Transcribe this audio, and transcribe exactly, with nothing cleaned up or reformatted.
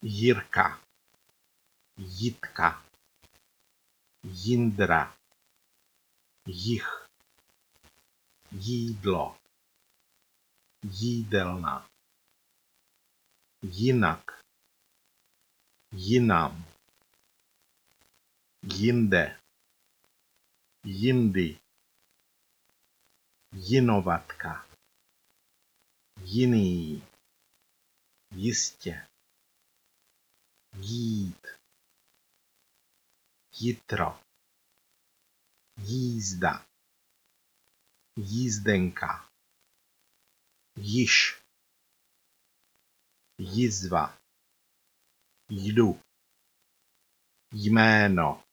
Jirka, Jitka, Jindra, jich, jídlo, jídelna, jinak, jinam, jinde, jindy, jinovatka, jiný, jistě, jít, jitro, jízda, jízdenka, již, jizva, jdu, jméno,